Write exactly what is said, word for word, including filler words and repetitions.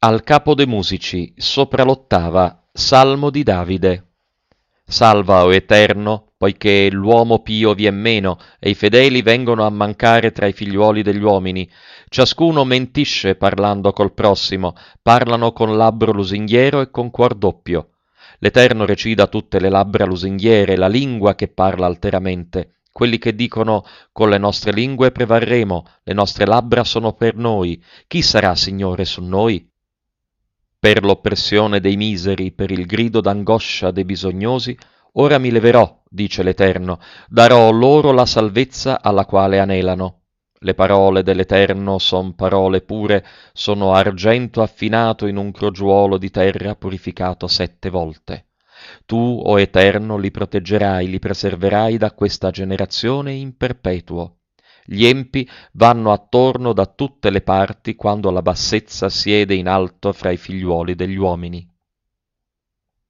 Al capo de' musici, sopra l'ottava, Salmo di Davide. Salva, o Eterno, poiché l'uomo pio vien meno e i fedeli vengono a mancare tra i figliuoli degli uomini. Ciascuno mentisce parlando col prossimo, parlano con labbro lusinghiero e con cuor doppio. L'Eterno recida tutte le labbra lusinghiere, la lingua che parla alteramente. Quelli che dicono con le nostre lingue prevarremo, le nostre labbra sono per noi. Chi sarà Signore su noi? Per l'oppressione dei miseri, per il grido d'angoscia dei bisognosi, ora mi leverò, dice l'Eterno, darò loro la salvezza alla quale anelano. Le parole dell'Eterno son parole pure, sono argento affinato in un crogiuolo di terra purificato sette volte. Tu, o Eterno, li proteggerai, li preserverai da questa generazione in perpetuo. Gli empi vanno attorno da tutte le parti quando la bassezza siede in alto fra i figliuoli degli uomini.